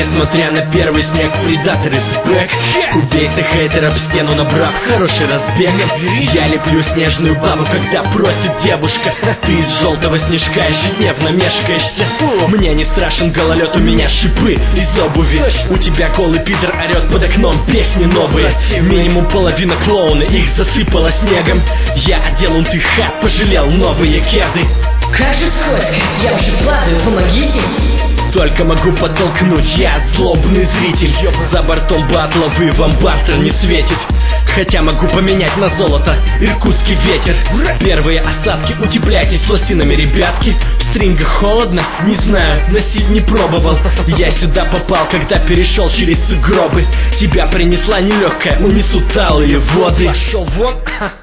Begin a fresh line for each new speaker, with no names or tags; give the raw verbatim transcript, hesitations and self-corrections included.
Несмотря на первый снег, предатор из бэк. Убейся, хейтер, об стену набрав хороший разбег. Я леплю снежную бабу, когда просит девушка. Ты из желтого снежка ежедневно мешкаешься. Мне не страшен гололед, у меня шипы из обуви. У тебя голый пидор орет под окном песни новые. Минимум половина клоуна, их засыпало снегом. Я одел он ты хат, пожалел новые кеды.
Как же сколько? Я уже падаю, помогите.
Только могу подтолкнуть, я злобный зритель. За бортом батла вы, вам бартер не светит. Хотя могу поменять на золото иркутский ветер. Первые осадки, утепляйтесь лосинами, ребятки. В стрингах холодно, не знаю, носить не пробовал. Я сюда попал, когда перешел через сугробы. Тебя принесла нелегкая, унесут талые воды. Пошел вон.